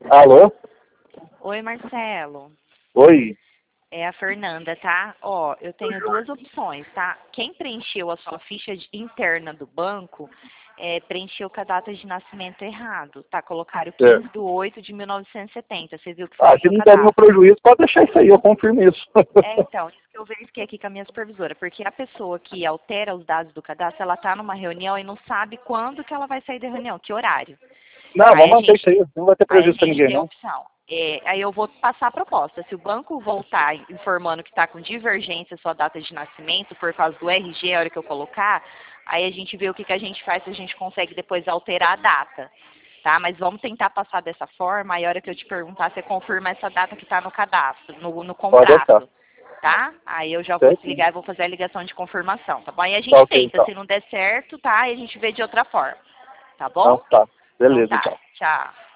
Alô? Oi, Marcelo. Oi? É a Fernanda, tá? Ó, eu tenho duas opções, tá? Quem preencheu a sua ficha interna do banco, preencheu com a data de nascimento errado, tá? Colocaram É. 15/8/1970. Você viu que Ah, saiu se no não der nenhum cadastro. prejuízo, pode deixar isso aí, eu confirmo isso. Então, isso que eu verifiquei aqui com a minha supervisora, porque a pessoa que altera os dados do cadastro, ela tá numa reunião e não sabe quando que ela vai sair da reunião, que horário. Não, Aí vamos a manter isso gente aí, não vai ter Aí a prejuízo pra gente ninguém, tem a não. opção. Aí eu vou passar a proposta. Se o banco voltar informando que está com divergência sua data de nascimento por causa do RG, a hora que eu colocar, aí a gente vê o que a gente faz, se a gente consegue depois alterar a data. Tá? Mas vamos tentar passar dessa forma, aí a hora que eu te perguntar, você confirma essa data que está no cadastro, no Pode deixar. contrato. Tá? Aí eu já vou Certo? desligar e vou fazer a ligação de confirmação, tá bom? Aí a Tá gente ok, tenta, então. se não der certo, tá? Aí a gente vê de outra forma. Tá Então bom? tá. Então Beleza, tá. então. Tchau.